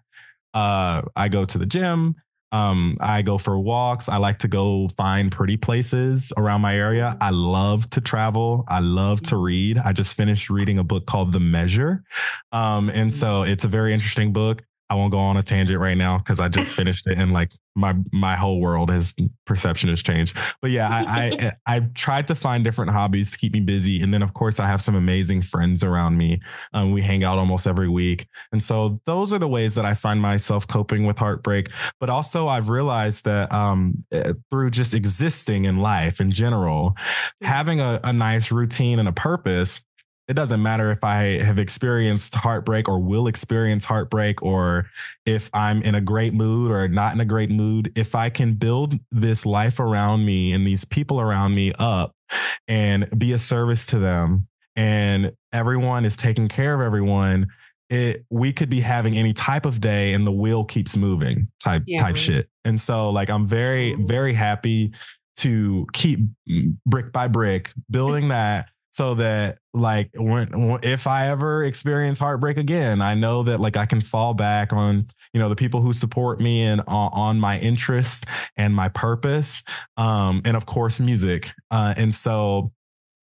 uh, I go to the gym. Um, I go for walks. I like to go find pretty places around my area. I love to travel. I love to read. I just finished reading a book called The Measure. Um, and so it's a very interesting book. I won't go on a tangent right now because I just finished it and like my my whole world has perception has changed. But yeah, I, I I've tried to find different hobbies to keep me busy. And then of course I have some amazing friends around me. Um, we hang out almost every week. And so those are the ways that I find myself coping with heartbreak. But also I've realized that um, through just existing in life in general, having a, a nice routine and a purpose, it doesn't matter if I have experienced heartbreak or will experience heartbreak or if I'm in a great mood or not in a great mood. If I can build this life around me and these people around me up and be a service to them and everyone is taking care of everyone, it we could be having any type of day and the wheel keeps moving type yeah. type shit. And so like I'm very, very happy to keep brick by brick building that. So that like when, if I ever experience heartbreak again, I know that like I can fall back on, you know, the people who support me and on, on my interest and my purpose. Um, and of course, music. Uh, and so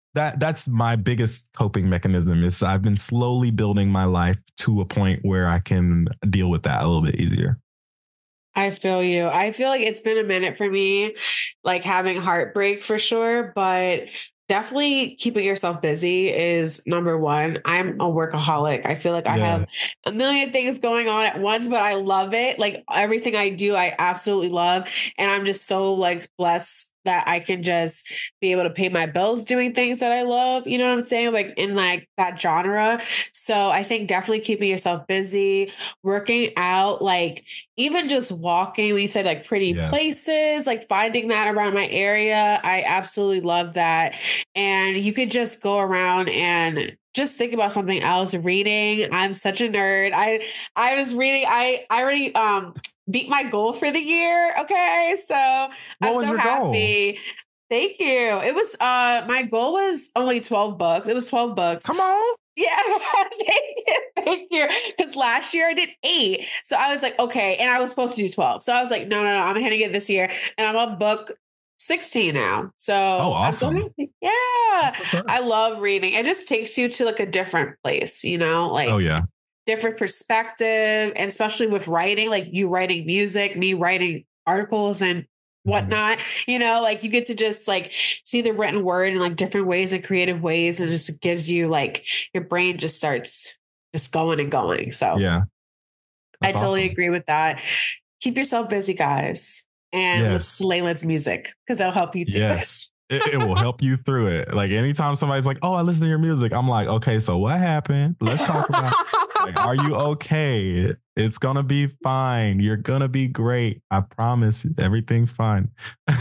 that that's my biggest coping mechanism is I've been slowly building my life to a point where I can deal with that a little bit easier. I feel you. I feel like it's been a minute for me, like having heartbreak for sure, but definitely keeping yourself busy is number one. I'm a workaholic. I feel like I Yeah. have a million things going on at once, but I love it. Like everything I do, I absolutely love. And I'm just so like blessed that I can just be able to pay my bills doing things that I love. You know what I'm saying? Like in like that genre. So I think definitely keeping yourself busy, working out, like even just walking, we said like pretty Yes. places, like finding that around my area. I absolutely love that. And you could just go around and just think about something else. Reading. I'm such a nerd. I I was reading. I I already um beat my goal for the year. Okay, so What I'm was so your happy. Thank you. It was uh my goal was only twelve bucks. It was twelve bucks. Come on. Yeah, thank you, thank you. Because last year I did eight, so I was like, okay, and I was supposed to do twelve. So I was like, no, no, no, I'm gonna get this year, and I'm a book sixteen now. So Oh, I'm so awesome. happy. Yeah, I love reading. It just takes you to like a different place, you know, like Oh yeah. different perspective, and especially with writing, like you writing music, me writing articles and whatnot, you know, like you get to just like see the written word in like different ways and creative ways. And it just gives you like your brain just starts just going and going. So Yeah. I That's totally awesome. agree with that. Keep yourself busy, guys, and Yes. listen to Layla's music because it'll help you too. Yes. It, it will help you through it. Like anytime somebody's like, oh, I listen to your music, I'm like, okay, so what happened? Let's talk about like, are you okay? It's gonna be fine. You're gonna be great. I promise everything's fine.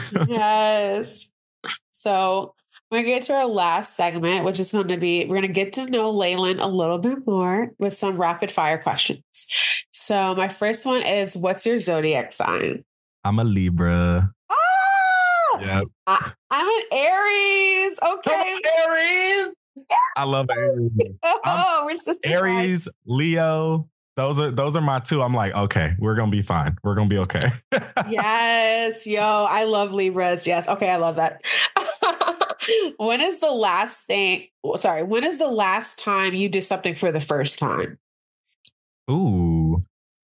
Yes. So we're gonna get to our last segment, which is going to be we're gonna get to know Laylan a little bit more with some rapid fire questions. So my first one is, what's your zodiac sign? I'm a Libra. Ah! Yep. I, I'm an Aries. Okay. Aries. I love Aries. Oh, we're sisters. Aries, Leo. Those are those are my two. I'm like, okay, we're gonna be fine. We're gonna be okay. Yes, yo, I love Libras. Yes, okay, I love that. When is the last thing? Sorry, when is the last time you did something for the first time? Ooh,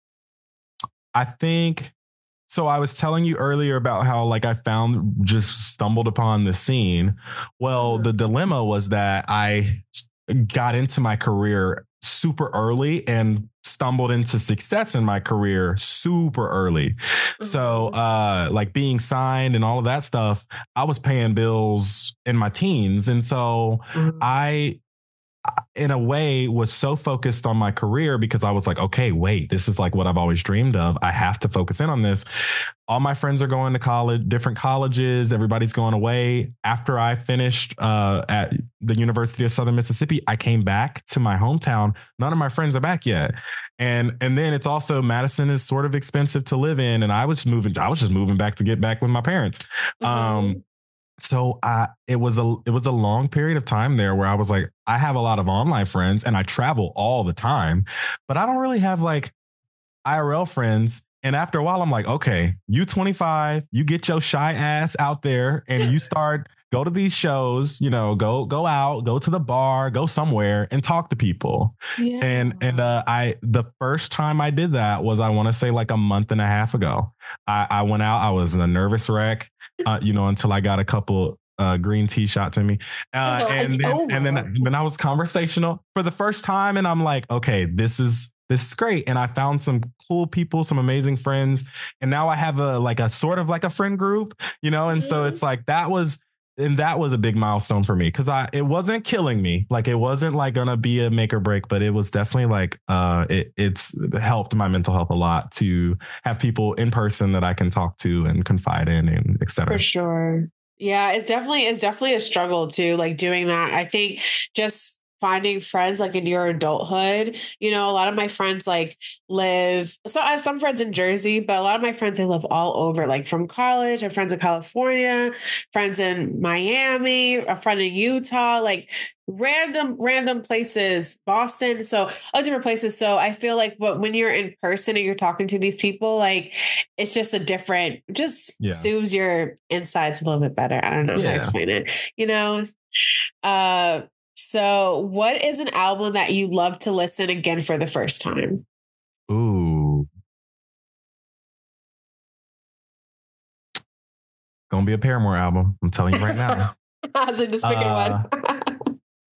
I think. So I was telling you earlier about how like I found just stumbled upon the scene. Well, the dilemma was that I got into my career super early and stumbled into success in my career super early. Mm-hmm. So uh like being signed and all of that stuff, I was paying bills in my teens. And so mm-hmm. I in a way was so focused on my career because I was like, okay, wait, this is like what I've always dreamed of. I have to focus in on this. All my friends are going to college, different colleges. Everybody's going away. After I finished uh, at the University of Southern Mississippi, I came back to my hometown. None of my friends are back yet. And, and then it's also Madison is sort of expensive to live in. And I was moving, I was just moving back to get back with my parents. Mm-hmm. Um, So I, it was a it was a long period of time there where I was like, I have a lot of online friends and I travel all the time, but I don't really have like I R L friends. And after a while, I'm like, okay, you twenty-five, you get your shy ass out there and you start go to these shows, you know, go go out, go to the bar, go somewhere and talk to people. Yeah. And and uh, I the first time I did that was I want to say like a month and a half ago. I, I went out. I was a nervous wreck. Uh, you know, until I got a couple uh, green tea shots in me. Uh, and, then, oh. and then then I was conversational for the first time. And I'm like, okay, this is this is great. And I found some cool people, some amazing friends. And now I have a like a sort of like a friend group, you know, and mm-hmm. so it's like that was and that was a big milestone for me because I it wasn't killing me. Like it wasn't like going to be a make or break, but it was definitely like uh, it, it's helped my mental health a lot to have people in person that I can talk to and confide in and et cetera. For sure. Yeah, it's definitely it's definitely a struggle too, like doing that. I think just finding friends like in your adulthood, you know, a lot of my friends like live, so I have some friends in Jersey, but a lot of my friends, they live all over, like from college. I have friends in California, friends in Miami, a friend in Utah, like random, random places, Boston. So all different places. So I feel like but when you're in person and you're talking to these people, like it's just a different, just yeah. soothes your insides a little bit better. I don't know yeah. how to explain it, you know? Uh, so what is an album that you love to listen again for the first time? Ooh. Gonna be a Paramore album. I'm telling you right now. So just picking Uh, one.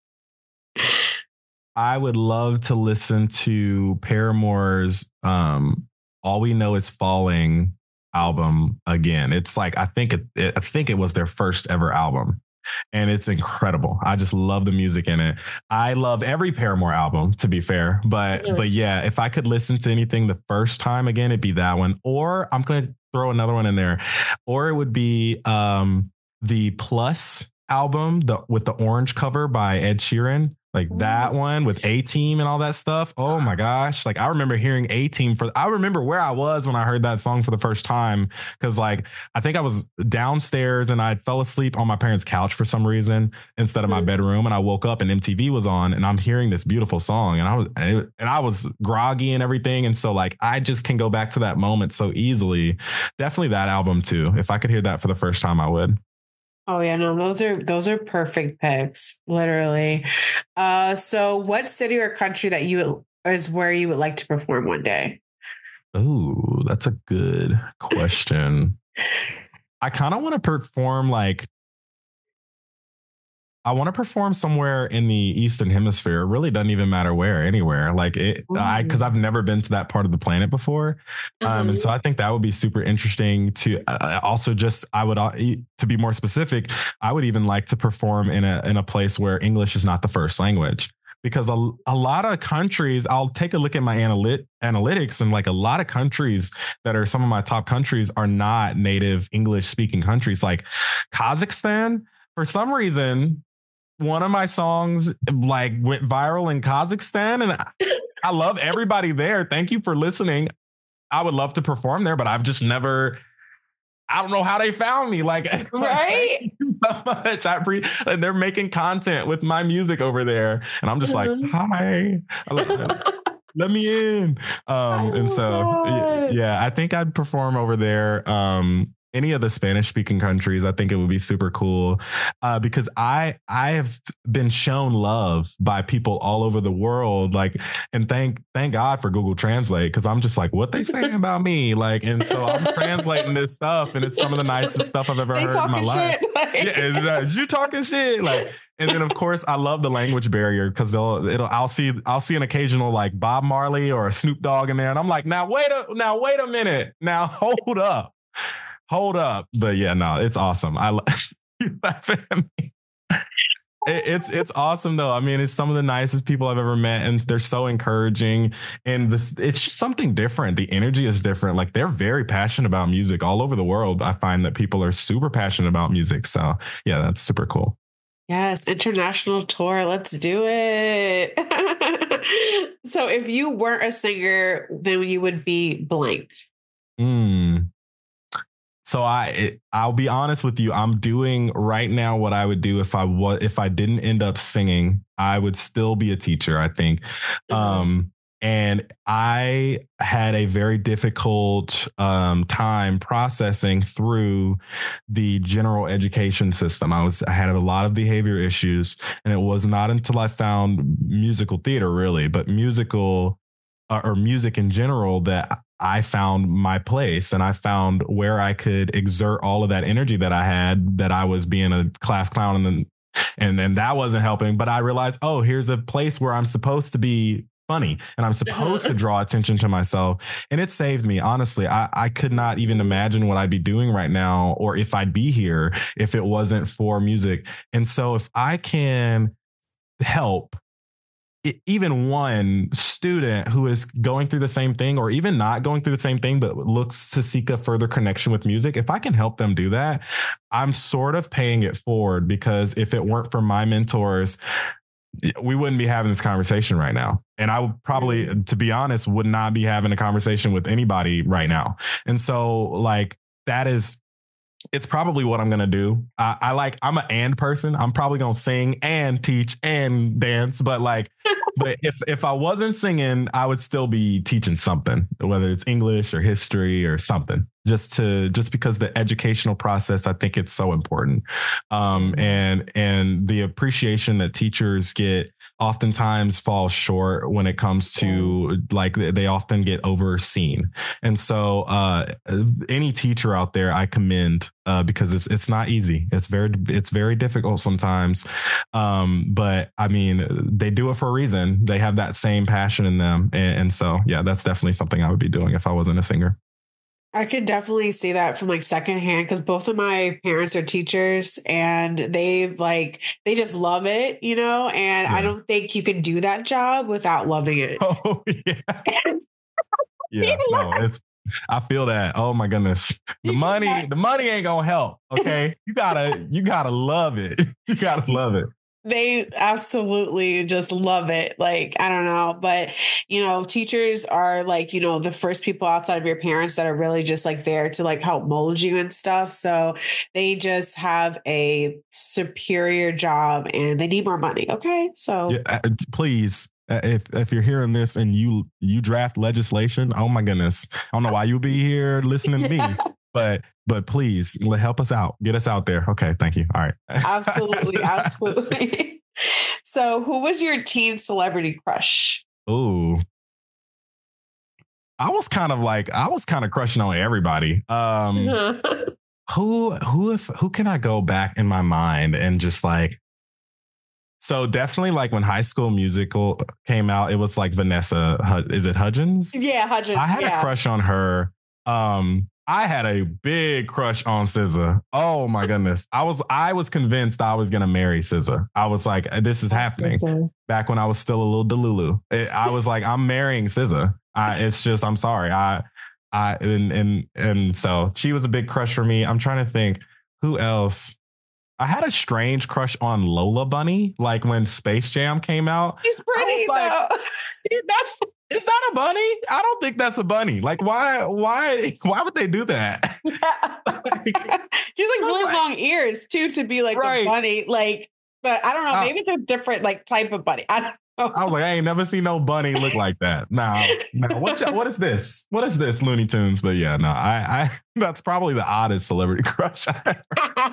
I would love to listen to Paramore's um, "All We Know Is Falling" album again. It's like I think it, it I think it was their first ever album, and it's incredible. I just love the music in it. I love every Paramore album, to be fair, but Yeah. but yeah, if I could listen to anything the first time again, it'd be that one. Or I'm gonna throw another one in there, or it would be um, the Plus album, the with the orange cover by Ed Sheeran. Like that one with A-Team and all that stuff. Oh my gosh. Like I remember hearing A-Team for, I remember where I was when I heard that song for the first time. Cause like, I think I was downstairs and I fell asleep on my parents' couch for some reason instead of my bedroom. And I woke up and M T V was on and I'm hearing this beautiful song and I was, and I was groggy and everything. And so like, I just can go back to that moment so easily. Definitely that album too. If I could hear that for the first time, I would. Oh yeah, no, those are those are perfect picks, literally. Uh, so what city or country that you is where you would like to perform one day? Oh, that's a good question. I kind of want to perform like I want to perform somewhere in the Eastern Hemisphere. It really doesn't even matter where, anywhere. Like it, Ooh. I because I've never been to that part of the planet before, um, and so I think that would be super interesting. To uh, also just, I would uh, to be more specific, I would even like to perform in a in a place where English is not the first language. Because a, a lot of countries, I'll take a look at my analyt, analytics, and like a lot of countries that are some of my top countries are not native English speaking countries. Like Kazakhstan, for some reason, one of my songs like went viral in Kazakhstan, and I, I love everybody there. Thank you for listening. I would love to perform there, but I've just never. I don't know how they found me. Like, right? Thank you so much. I pre- and they're making content with my music over there, and I'm just like, hi, let me in. Um, and so, yeah, I think I'd perform over there. Um, any of the Spanish speaking countries, I think it would be super cool uh, because I I have been shown love by people all over the world. Like, and thank thank God for Google Translate, because I'm just like, what they saying about me? Like, and so I'm translating this stuff, and it's some of the nicest stuff I've ever they heard in my life. Shit, like. Yeah, you talking shit, like. And then of course I love the language barrier because they'll it'll I'll see I'll see an occasional like Bob Marley or a Snoop Dogg in there, and I'm like, now wait a now wait a minute, now hold up. Hold up. But yeah, no, it's awesome. I you laughing at me. It, it's it's awesome though. I mean, it's some of the nicest people I've ever met, and they're so encouraging. And this, it's just something different. The energy is different. Like they're very passionate about music all over the world. I find that people are super passionate about music. So yeah, that's super cool. Yes, international tour. Let's do it. So if you weren't a singer, then you would be blank. Hmm. So I, it, I'll be honest with you. I'm doing right now what I would do if I was, if I didn't end up singing. I would still be a teacher, I think. Mm-hmm. Um, and I had a very difficult um, time processing through the general education system. I was, I had a lot of behavior issues, and it was not until I found musical theater, really, but musical uh, or music in general, that I found my place, and I found where I could exert all of that energy that I had, that I was being a class clown, and then, and then that wasn't helping. But I realized, oh, here's a place where I'm supposed to be funny, and I'm supposed to draw attention to myself. And it saved me. Honestly, I, I could not even imagine what I'd be doing right now, or if I'd be here if it wasn't for music. And so if I can help even one student who is going through the same thing, or even not going through the same thing, but looks to seek a further connection with music, if I can help them do that, I'm sort of paying it forward. Because if it weren't for my mentors, we wouldn't be having this conversation right now. And I would probably, to be honest, would not be having a conversation with anybody right now. And so like, that is it's probably what I'm gonna do. I, I like I'm an and person. I'm probably gonna sing and teach and dance. But like, but if if I wasn't singing, I would still be teaching something, whether it's English or history or something. Just to just because the educational process, I think it's so important. Um, and and the appreciation that teachers get oftentimes falls short when it comes to like they often get overseen. And so uh, any teacher out there, I commend uh, because it's it's not easy. It's very it's very difficult sometimes. Um, but I mean, they do it for a reason. They have that same passion in them. And, and so, yeah, that's definitely something I would be doing if I wasn't a singer. I could definitely see that from like secondhand because both of my parents are teachers and they've like they just love it, you know, and yeah. I don't think you can do that job without loving it. Oh yeah. Yeah. No, it's I feel that. Oh my goodness. The money, the money ain't gonna help. Okay. You gotta you gotta love it. You gotta love it. They absolutely just love it. Like, I don't know, but you know, teachers are like, you know, the first people outside of your parents that are really just like there to like help mold you and stuff. So they just have a superior job and they need more money. Okay. So yeah, please. If if you're hearing this and you you draft legislation, oh my goodness, I don't know why you'll be here listening to me. But but please help us out. Get us out there. Okay. Thank you. All right. Absolutely. Absolutely. So who was your teen celebrity crush? Ooh. I was kind of like, I was kind of crushing on everybody. Um, who, who, if, who can I go back in my mind and just like, so definitely like when High School Musical came out, it was like Vanessa, is it Hudgens? Yeah. Hudgens. I had yeah. a crush on her. Um, I had a big crush on S Z A. Oh my goodness. I was I was convinced I was going to marry S Z A. I was like, this is That's happening. So back when I was still a little delulu. It, I was like, I'm marrying S Z A. I, it's just, I'm sorry. I, I, and, and, and so she was a big crush for me. I'm trying to think who else. I had a strange crush on Lola Bunny, like when Space Jam came out. She's pretty, like, though. That's is that a bunny? I don't think that's a bunny. Like, why, why, why would they do that? like, She's like really like, long ears too to be like right. a bunny. Like, but I don't know. Maybe uh, it's a different like type of bunny. I don't know. I was like, I ain't never seen no bunny look like that. No, no. What, what is this? What is this? Looney Tunes? But yeah, no. I, I that's probably the oddest celebrity crush I ever.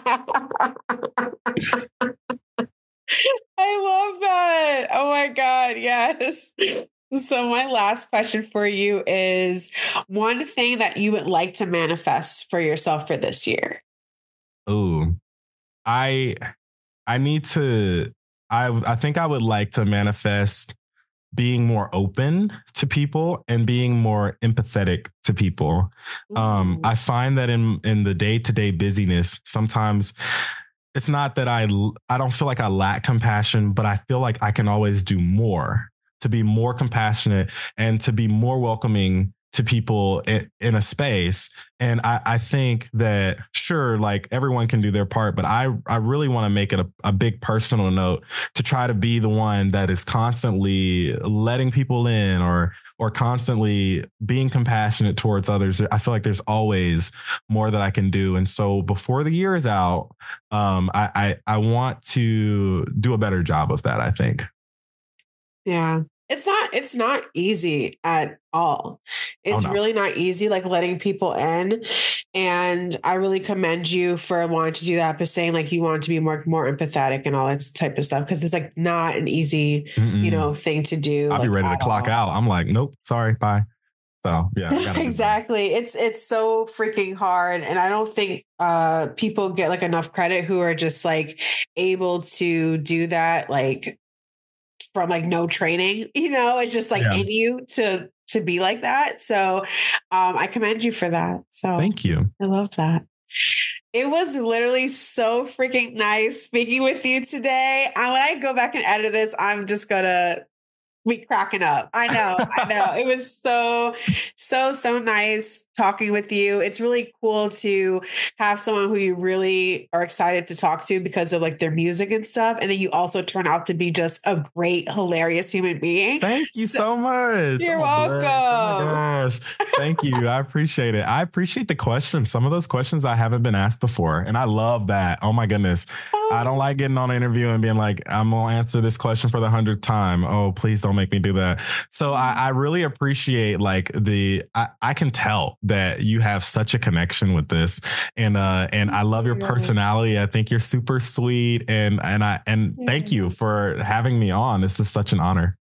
I love that. Oh my God. Yes. So my last question for you is one thing that you would like to manifest for yourself for this year. Oh, I, I need to, I, I think I would like to manifest being more open to people and being more empathetic to people. Um, I find that in, in the day-to-day busyness, sometimes it's not that I, I don't feel like I lack compassion, but I feel like I can always do more to be more compassionate and to be more welcoming to people in, in a space. And I, I think that sure, like everyone can do their part, but I, I really want to make it a, a big personal note to try to be the one that is constantly letting people in or, or constantly being compassionate towards others. I feel like there's always more that I can do. And so before the year is out, um, I, I, I want to do a better job of that, I think. Yeah. It's not, it's not easy at all. It's oh, no. really not easy, like letting people in. And I really commend you for wanting to do that, but saying like you want to be more, more empathetic and all that type of stuff. Cause it's like not an easy, Mm-mm. you know, thing to do. I'll like, be ready to clock all. out. I'm like, nope, sorry. Bye. So yeah, exactly. It's, it's so freaking hard. And I don't think uh, people get like enough credit who are just like able to do that. Like, from like no training, you know, it's just like yeah. in you to to be like that. So um, I commend you for that. So thank you. I love that. It was literally so freaking nice speaking with you today. I, when I go back and edit this, I'm just gonna we cracking up. I know, I know. It was so, so, so nice talking with you. It's really cool to have someone who you really are excited to talk to because of like their music and stuff. And then you also turn out to be just a great, hilarious human being. Thank you so, so much. You're oh, welcome. Oh my gosh. Thank you. I appreciate it. I appreciate the questions. Some of those questions I haven't been asked before. And I love that. Oh my goodness. I don't like getting on an interview and being like, I'm going to answer this question for the hundredth time. Oh, please don't make me do that. So I, I really appreciate like the, I, I can tell that you have such a connection with this. And, uh, and I love your personality. I think you're super sweet. And, and I, and thank you for having me on. This is such an honor.